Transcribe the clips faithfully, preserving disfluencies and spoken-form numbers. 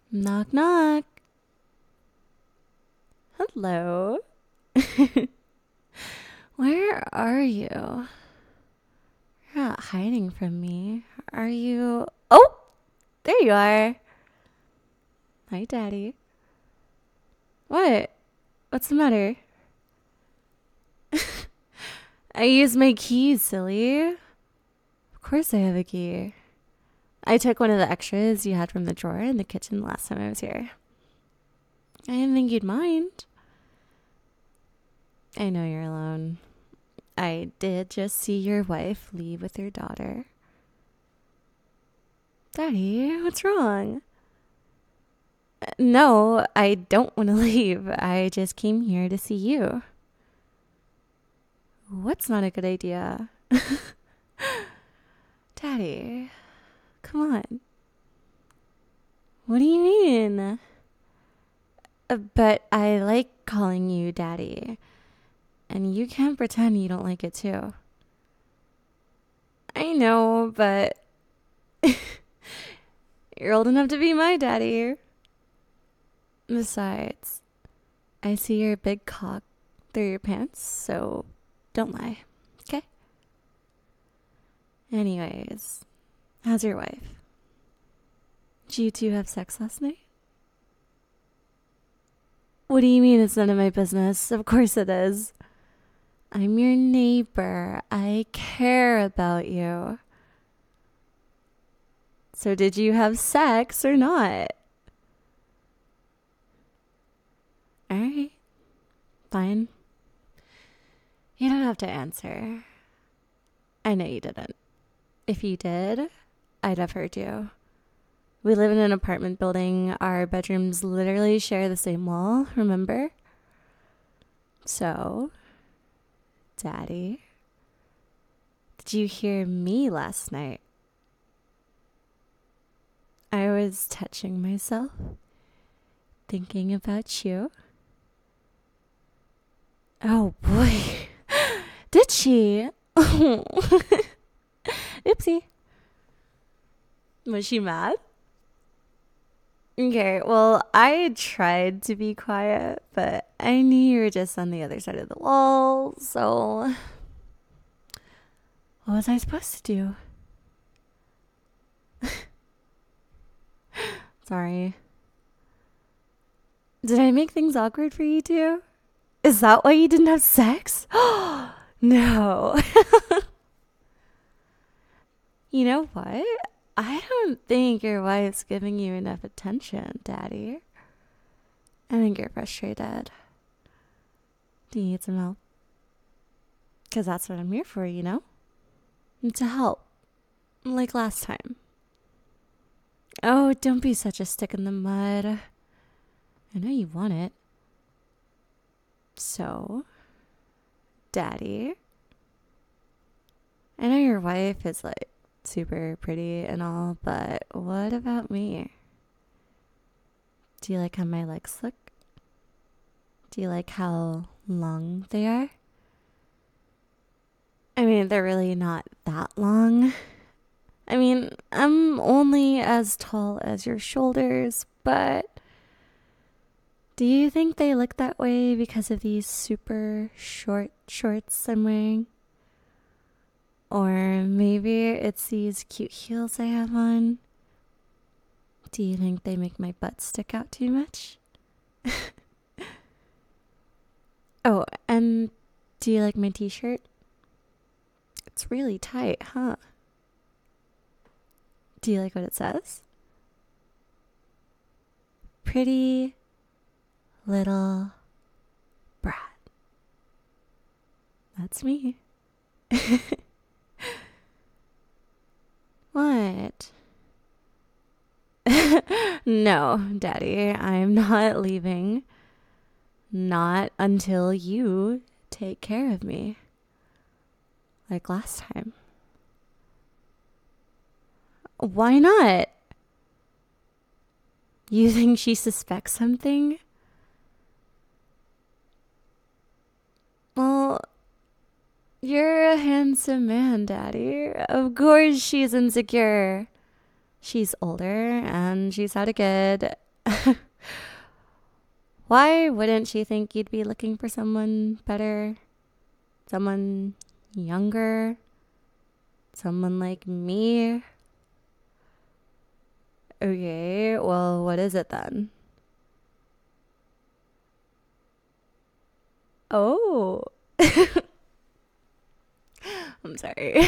Knock, knock. Hello. Where are you? You're not hiding from me. Are you? Oh, there you are. Hi, Daddy. What? What's the matter? I used my keys, silly. Of course I have a key. I took one of the extras you had from the drawer in the kitchen last time I was here. I didn't think you'd mind. I know you're alone. I did just see your wife leave with your daughter. Daddy, what's wrong? No, I don't want to leave. I just came here to see you. What's not a good idea? Daddy, come on. What do you mean? Uh, But I like calling you Daddy, and you can't pretend you don't like it too. I know, but you're old enough to be my daddy. Besides, I see your big cock through your pants, so don't lie, okay? Anyways, how's your wife? Did you two have sex last night? What do you mean it's none of my business? Of course it is. I'm your neighbor. I care about you. So, did you have sex or not? Alright, fine. You don't have to answer. I know you didn't. If you did, I'd have heard you. We live in an apartment building. Our bedrooms literally share the same wall, remember? So, Daddy, did you hear me last night? I was touching myself, thinking about you. Oh boy, did she? Oopsie. Was she mad? Okay, well, I tried to be quiet, but I knew you were just on the other side of the wall, so what was I supposed to do? Sorry. Did I make things awkward for you too? Is that why you didn't have sex? No. You know what? I don't think your wife's giving you enough attention, Daddy. I think you're frustrated. Do you need some help? Because that's what I'm here for, you know? To help. Like last time. Oh, don't be such a stick in the mud. I know you want it. So, Daddy, I know your wife is like super pretty and all, but what about me? Do you like how my legs look? Do you like how long they are? I mean, they're really not that long. I mean, I'm only as tall as your shoulders, but do you think they look that way because of these super short shorts I'm wearing? Or maybe it's these cute heels I have on. Do you think they make my butt stick out too much? Oh, and do you like my t-shirt? It's really tight, huh? Do you like what it says? Pretty little brat. That's me. What? No, Daddy, I'm not leaving. Not until you take care of me. Like last time. Why not? You think she suspects something? Well, you're a handsome man, Daddy. Of course she's insecure. She's older and she's had a kid. Why wouldn't she think you'd be looking for someone better? Someone younger? Someone like me? Okay, well, what is it then? Oh. I'm sorry.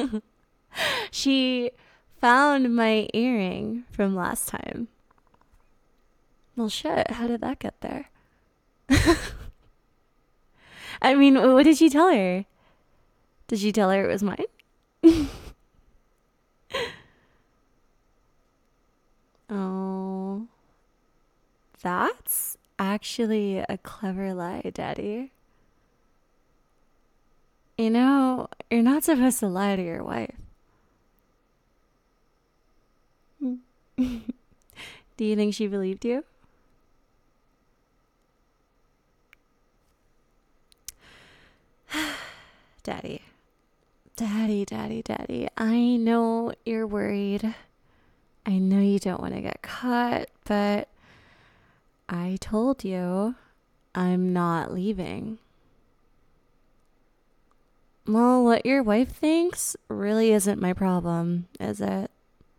She found my earring from last time. Well, shit, how did that get there? I mean, what did you tell her? Did you tell her it was mine? Oh, that's actually a clever lie, Daddy. You know, you're not supposed to lie to your wife. Do you think she believed you? Daddy. Daddy, daddy, daddy. I know you're worried. I know you don't want to get caught, but I told you I'm not leaving. Well, what your wife thinks really isn't my problem, is it?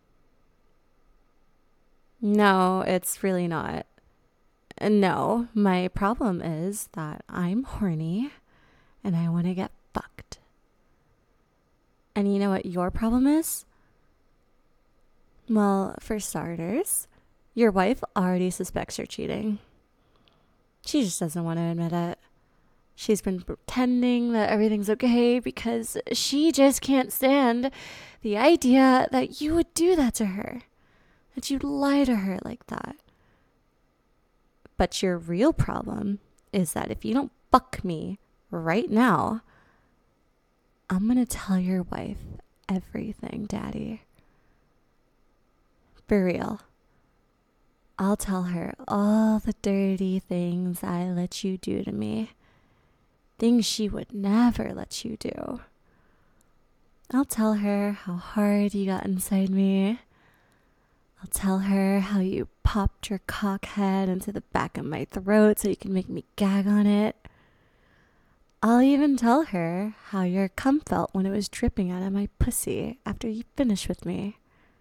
No, it's really not. No, my problem is that I'm horny and I want to get fucked. And you know what your problem is? Well, for starters, your wife already suspects you're cheating. She just doesn't want to admit it. She's been pretending that everything's okay because she just can't stand the idea that you would do that to her, that you'd lie to her like that. But your real problem is that if you don't fuck me right now, I'm gonna tell your wife everything, Daddy. For real. I'll tell her all the dirty things I let you do to me. Things she would never let you do. I'll tell her how hard you got inside me. I'll tell her how you popped your cock head into the back of my throat so you can make me gag on it. I'll even tell her how your cum felt when it was dripping out of my pussy after you finished with me.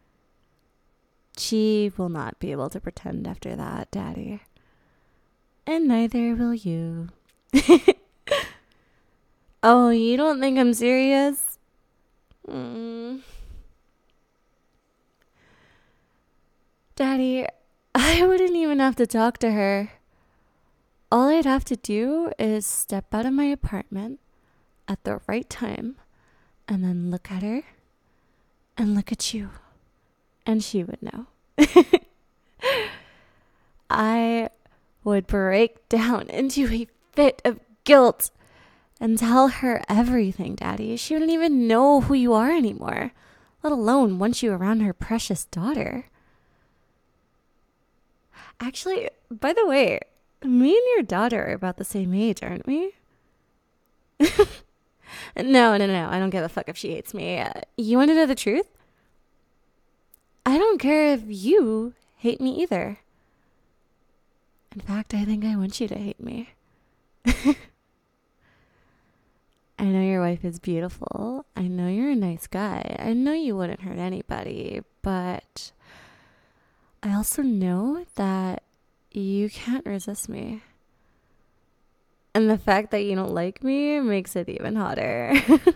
She will not be able to pretend after that, Daddy. And neither will you. Oh, you don't think I'm serious? Mm. Daddy, I wouldn't even have to talk to her. All I'd have to do is step out of my apartment at the right time and then look at her and look at you. And she would know. I would break down into a fit of guilt and tell her everything, Daddy. She wouldn't even know who you are anymore, let alone want you around her precious daughter. Actually, by the way, me and your daughter are about the same age, aren't we? No, no, no. I don't give a fuck if she hates me. Uh, you want to know the truth? I don't care if you hate me either. In fact, I think I want you to hate me. I know your wife is beautiful. I know you're a nice guy. I know you wouldn't hurt anybody. But I also know that you can't resist me. And the fact that you don't like me makes it even hotter.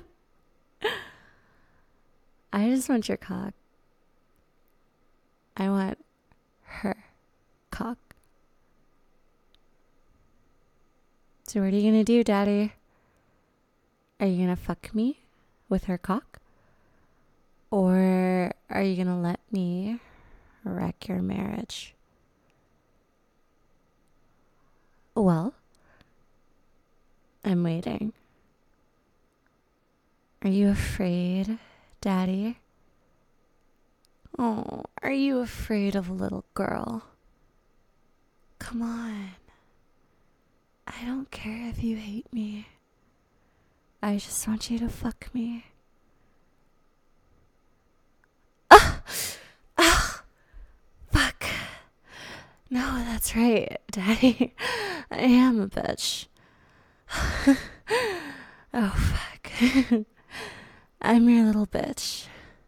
I just want your cock. I want her cock. So what are you gonna do, Daddy? Are you gonna fuck me with her cock? Or are you gonna let me wreck your marriage? Well, I'm waiting. Are you afraid, Daddy? Oh, are you afraid of a little girl? Come on. I don't care if you hate me. I just want you to fuck me. Ah! Ah! Fuck. No, that's right, Daddy. I am a bitch. Oh, fuck. I'm your little bitch.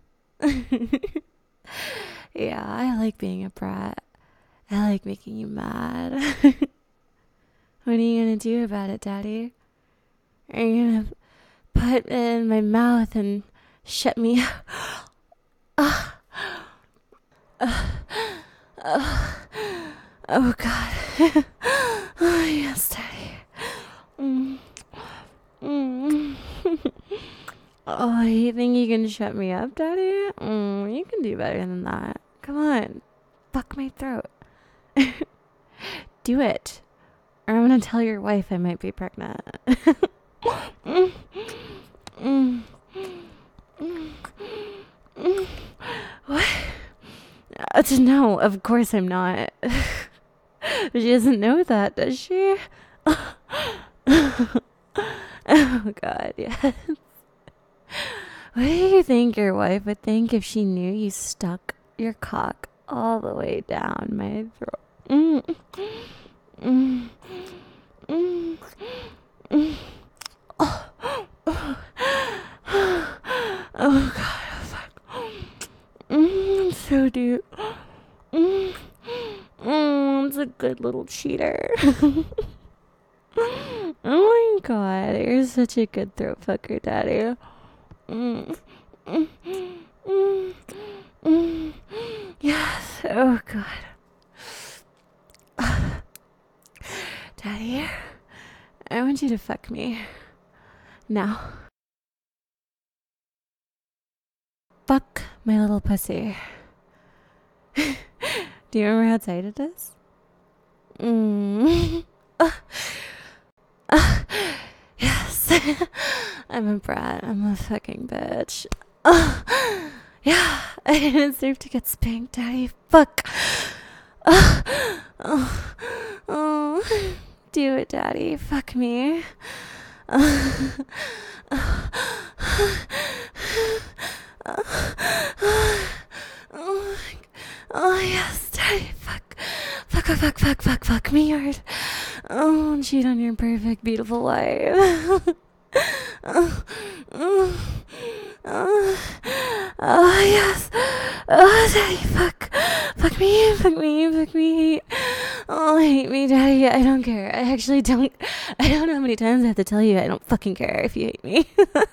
Yeah, I like being a brat. I like making you mad. What are you gonna do about it, Daddy? Are you gonna put it in my mouth and shut me up? Oh, oh, oh God. Oh, yes, Daddy. Mm. Mm. Oh, you think you can shut me up, Daddy? Mm, you can do better than that. Come on. Fuck my throat. Do it. Or I'm gonna tell your wife I might be pregnant. mm. Mm. Mm. Mm. What? Uh, no, of course I'm not. She doesn't know that, does she? Oh, God, yes. What do you think your wife would think if she knew you stuck your cock all the way down my throat? Mm. Mm. Mm. Mm. Oh. Oh. Oh, God. Oh, fuck. Mm, so deep. Mm. Mm, it's a good little cheater. Oh my God, you're such a good throat fucker, Daddy. Mm. Mm. Mm. Mm. Yes. Oh God. Daddy, I want you to fuck me. Now. Fuck my little pussy. Do you remember how tight it is? Mm. Uh, uh, yes. I'm a brat. I'm a fucking bitch. Uh, yeah, I didn't deserve to get spanked, Daddy. Fuck. Uh, oh, oh. Do it, Daddy. Fuck me. Uh, uh, oh, oh, yes, Daddy. Fuck. Fuck, fuck, fuck, fuck, fuck, fuck me hard. Oh, cheat on your perfect, beautiful wife. Oh, oh, oh, oh, yes. Oh, Daddy, fuck. Fuck me, fuck me, fuck me. Oh, hate me, Daddy. I don't care. I actually don't. I don't know how many times I have to tell you I don't fucking care if you hate me.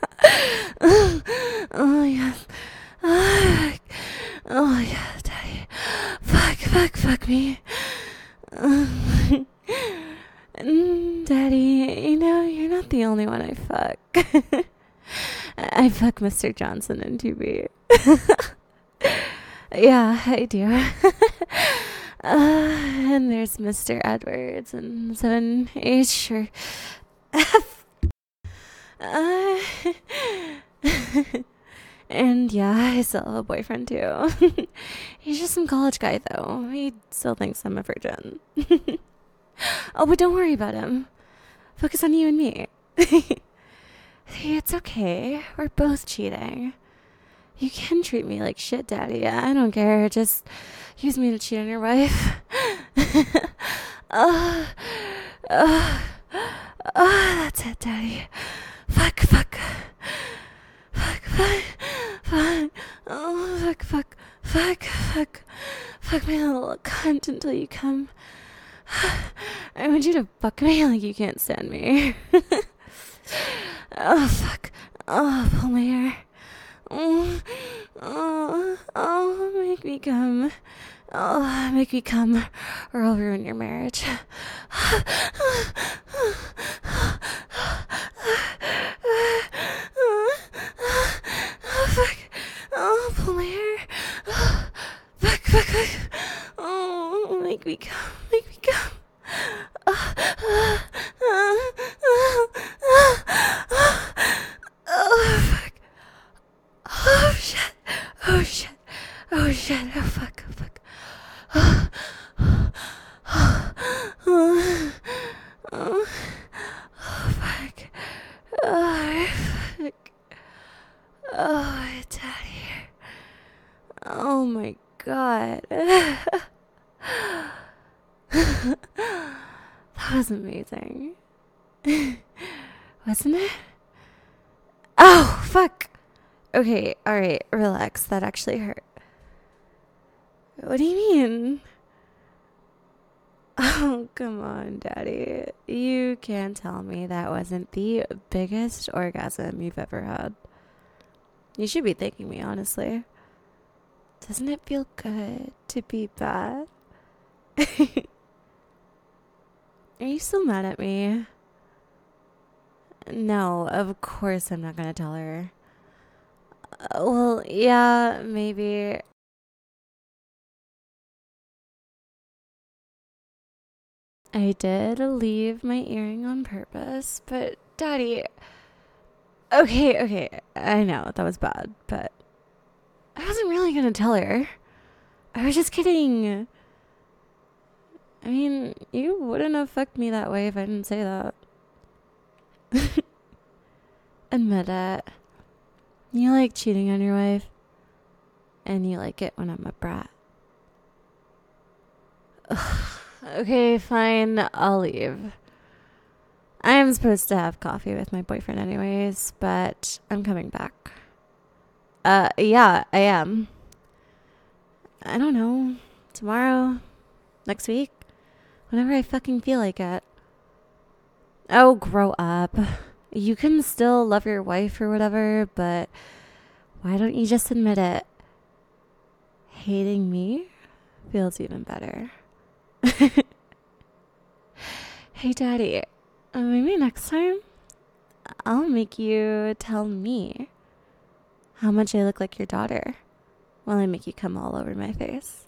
Oh, yes. Oh, oh, yes, Daddy. Fuck, fuck, fuck me. Um, Daddy, you know, you're not the only one I fuck. I fuck Mister Johnson and two B. Yeah, I do. uh, and there's Mister Edwards and seven H or F. Uh, and yeah, I still have a boyfriend too. He's just some college guy though. He still thinks I'm a virgin. Oh, but don't worry about him. Focus on you and me. Hey, it's okay. We're both cheating. You can treat me like shit, Daddy. I don't care. Just use me to cheat on your wife. uh, uh, uh, that's it, Daddy. Fuck, fuck. Fuck, fuck, fuck. Oh, fuck, fuck, fuck, fuck. Fuck my little cunt until you come. I want you to fuck me like you can't stand me. Oh, fuck. Oh, pull my hair. Oh, oh, oh, make me come. Oh, make me come, or I'll ruin your marriage. Oh, fuck. Oh, pull my hair. Fuck, fuck, fuck. Oh, make me come, make me come. Oh, fuck. Oh, shit. Oh, shit. Oh, shit. Oh, fuck. Oh, fuck. Oh, oh, oh, oh, fuck. Oh, fuck. Oh, it's out of here. Oh, my God. That was amazing. Wasn't it? Oh, fuck. Okay, alright, relax. That actually hurt. What do you mean? Oh, come on, Daddy. You can't tell me that wasn't the biggest orgasm you've ever had. You should be thanking me, honestly. Doesn't it feel good to be bad? Are you still mad at me? No, of course I'm not gonna tell her. Uh, well, yeah, maybe. I did leave my earring on purpose, but Daddy. Okay, okay, I know that was bad, but I wasn't really gonna tell her. I was just kidding. I mean, you wouldn't have fucked me that way if I didn't say that. Admit it. You like cheating on your wife, and you like it when I'm a brat. Ugh. Okay, fine, I'll leave. I am supposed to have coffee with my boyfriend anyways, but I'm coming back. Uh, yeah, I am. I don't know. Tomorrow? Next week? Whenever I fucking feel like it. Oh, grow up. You can still love your wife or whatever, but why don't you just admit it? Hating me feels even better. Hey, Daddy, uh, maybe next time I'll make you tell me how much I look like your daughter while I make you come all over my face.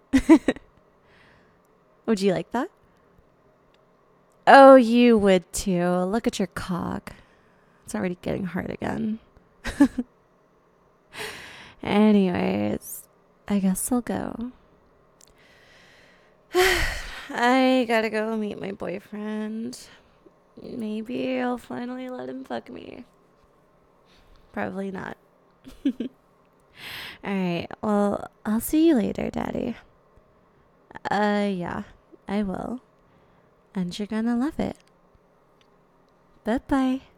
Would you like that? Oh, you would too. Look at your cock. It's already getting hard again. Anyways, I guess I'll go. I gotta go meet my boyfriend. Maybe I'll finally let him fuck me. Probably not. Alright, well, I'll see you later, Daddy. Uh, yeah, I will. And you're gonna love it. Bye bye.